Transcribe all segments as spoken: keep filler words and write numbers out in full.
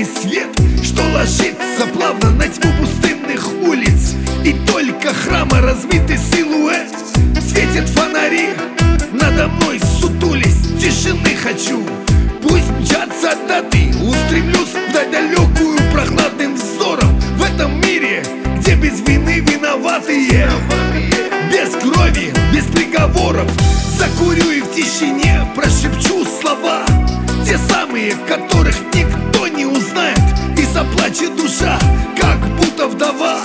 лунный свет, что ложится плавно на тьму пустынных улиц. И только храма размытый силуэт светит фонари. Надо мной сутулись, тишины хочу. Пусть мчатся даты, устремлюсь вдаль далекую прохладным взором. В этом мире, где без вины виноватые, без крови, без приговоров, закурю и в тишине прошепчу слова, те самые, которых никто не узнает. И заплачет душа, как будто вдова.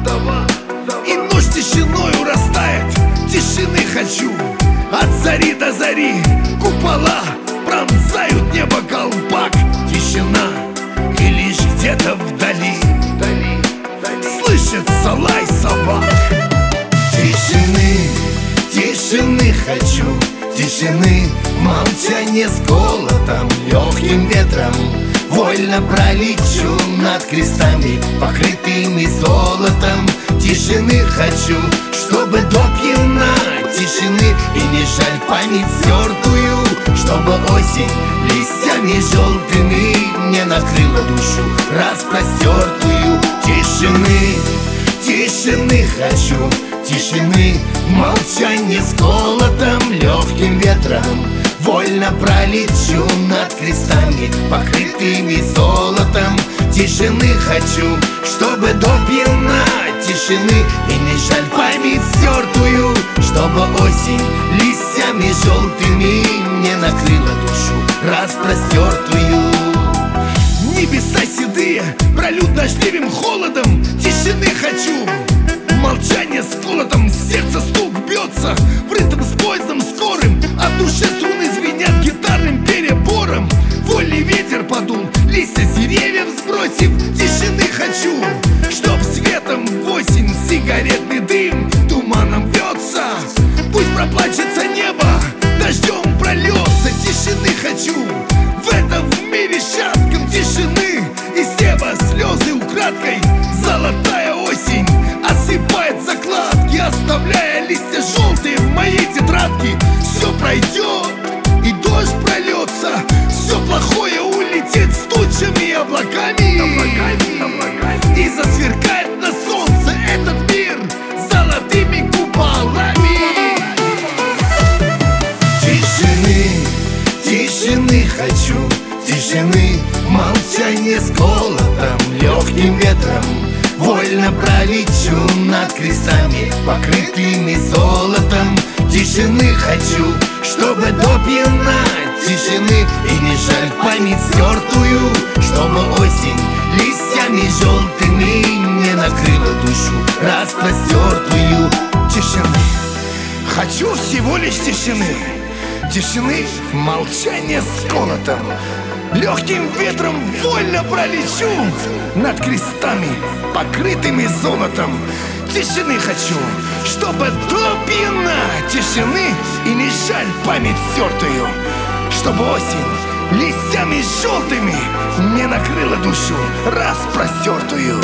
И ночь тишиною растает, тишины хочу. От зари до зари купола пронзают небо, колпак. Тишина, и лишь где-то вдали слышится лай собак. Тишины, тишины хочу, тишины, молчание с голодом, легким ветром вольно пролечу над крестами, покрытыми золотом. Тишины хочу, чтобы до пьяна тишины, и не жаль память стертую, чтобы осень листьями желтыми не накрыла душу распростертую. Тишины, тишины хочу, тишины, молчание с голодом, легким ветром вольно пролечу над крестами, покрытыми золотом. Тишины хочу, чтобы до пьяна тишины, и не жаль память стертую, чтобы осень листьями желтыми не накрыла душу распростертую. Небеса седые прольют дождливым холодом. Тишины хочу, молчание с голодом, сердце стук бьется в ритм с поездом скорым, а в душе струны звенят гитарным перебором. Вольный ветер подул, листья с деревьев сбросив. Тишины хочу, чтоб светом в осень сигаретный дым туманом вьется. Пусть проплачется небо, дождем прольется. Тишины хочу в этом мире шатком, тишины из неба слезы украдкой. Золотая осень осыпает закладки, оставляя листья желтые в моей тетрадке. Все пройдет и дождь прольется, все плохое улетит с тучами и облаками, облаками, облаками. И засверкает на солнце этот мир золотыми куполами. Тишины, тишины хочу, тишины, молчание с голодом, легким ветром вольно пролечу над крестами, покрытыми золотом. Тишины хочу, чтобы до пьяна тишины, и не жаль память стертую, чтобы осень листьями желтыми не накрыла душу распростертую. Тишины, хочу всего лишь тишины. Тишины, молчание с голодом, легким ветром вольно пролечу над крестами, покрытыми золотом. Тишины хочу, чтобы до пьяна тишины, и не жаль память стертую, чтобы осень листьями желтыми не накрыла душу распростертую.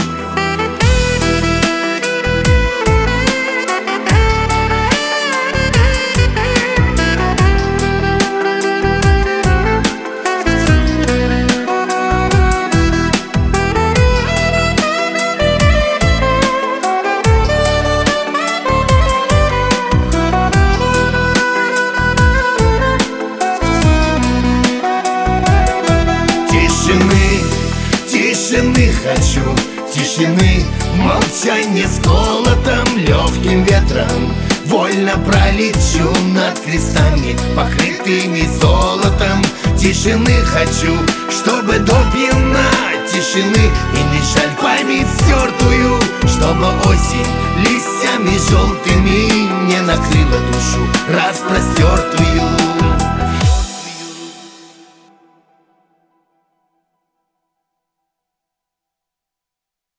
Тишины хочу, тишины, молчание с голодом, легким ветром вольно пролечу над крестами, покрытыми золотом. Тишины хочу, чтобы до пьяна тишины, и не жаль память стертую, чтобы осень листьями желтыми не накрыла душу распростертую.